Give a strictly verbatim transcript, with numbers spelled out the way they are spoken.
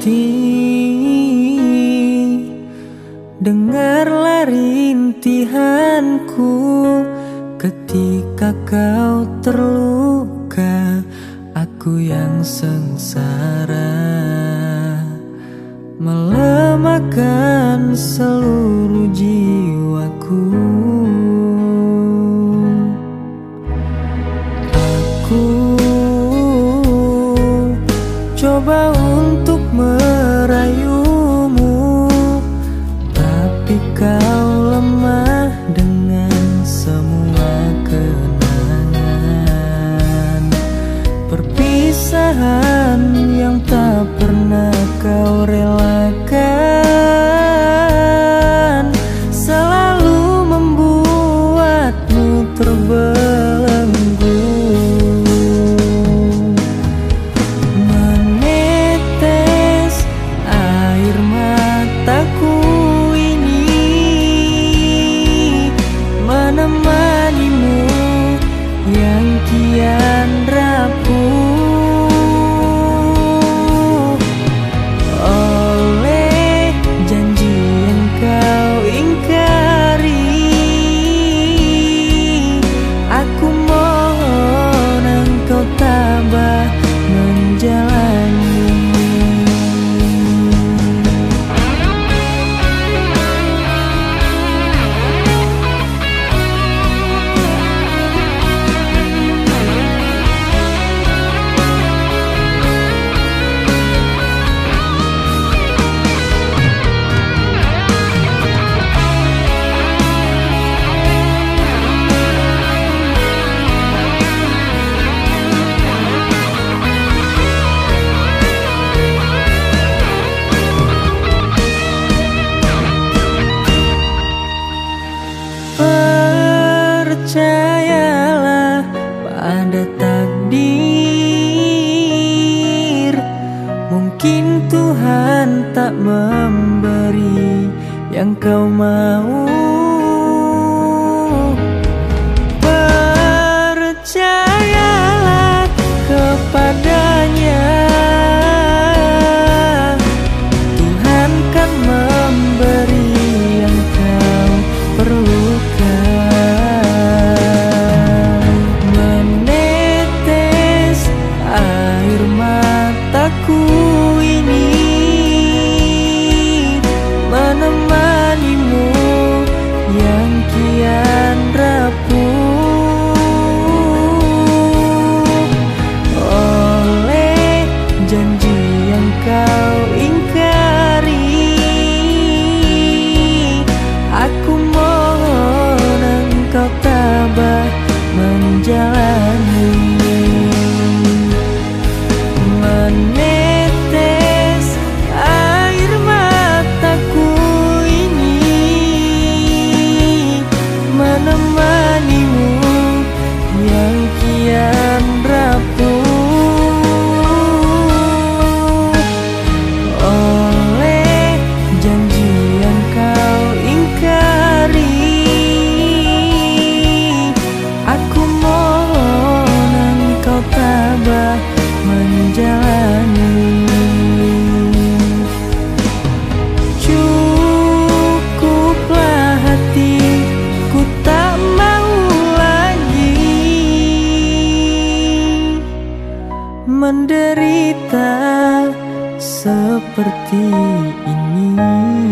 hati, dengarlah rintihanku ketika kau terluka, aku yang sengsara, melemahkan seluruh jiwaku. Aku coba untuk merayumu, tapi kau lemah dengan semua kenangan perpisahan yang tak pernah kau relakan, selalu membuatmu terbelenggu. Menetes air mataku ini menemanimu yang kian rapuh. Percayalah pada takdir, mungkin Tuhan tak memberi yang kau mau. Percayalah kepadanya, Tuhan kan memberi yang kau perlukan. Mataku ini menemanimu yang kian rapuh oleh janji yang kau ingkari. Aku mohon engkau tabah menjalani. Menetes air mataku ini menemanimu yang kian rapuh oleh janji yang kau ingkari. Aku mohon engkau tabah menjalani. Cukuplah hatiku tak mau lagi menderita seperti ini.